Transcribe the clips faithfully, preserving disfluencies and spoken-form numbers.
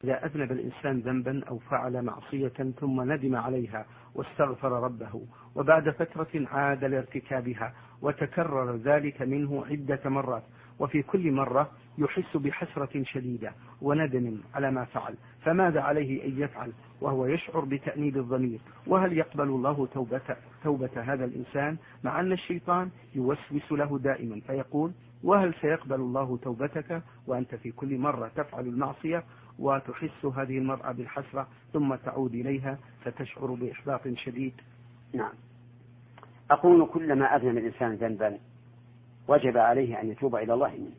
إذا أذنب الإنسان ذنبا أو فعل معصية ثم ندم عليها واستغفر ربه وبعد فترة عاد لارتكابها وتكرر ذلك منه عدة مرات، وفي كل مرة يحس بحسرة شديدة وندم على ما فعل، فماذا عليه أن يفعل وهو يشعر بتأنيب الضمير؟ وهل يقبل الله توبة, توبة هذا الإنسان مع أن الشيطان يوسوس له دائما فيقول: وهل سيقبل الله توبتك وأنت في كل مرة تفعل المعصية وتحس هذه المرأة بالحسرة ثم تعود إليها فتشعر بإحباط شديد؟ نعم، أقول كلما أذنب الإنسان ذنبا وجب عليه أن يتوب إلى الله منه.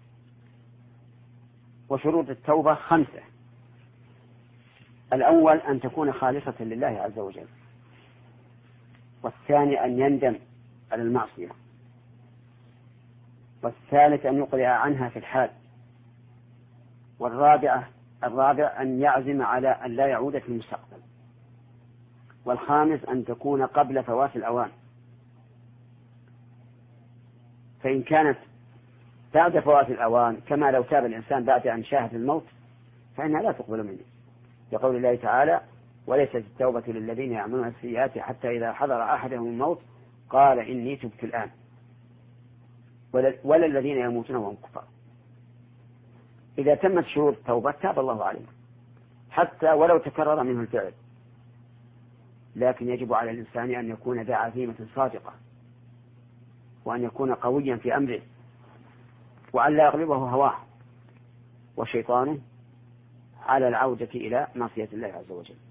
وشروط التوبة خمسة: الأول أن تكون خالصة لله عز وجل، والثاني أن يندم على المعصية، والثالث أن يقلع عنها في الحال، والرابعة الرابع أن يعزم على أن لا يعود في المستقبل، والخامس أن تكون قبل فوات الأوان، فإن كانت بعد فوات الأوان كما لو تاب الإنسان بعد أن شاهد الموت فإنها لا تقبل منه، يقول الله تعالى: وليست التوبة للذين يعملون السيئات حتى إذا حضر أحدهم الموت قال إني تبت الآن، ولا الذين يموتون وهم كفار. إذا تمت شروط التوبة تاب الله عليه حتى ولو تكرر منه الفعل، لكن يجب على الإنسان أن يكون ذا عزيمة صادقة، وأن يكون قويا في أمره، وأن لا يغلبه هواه وشيطانه على العودة إلى معصية الله عز وجل.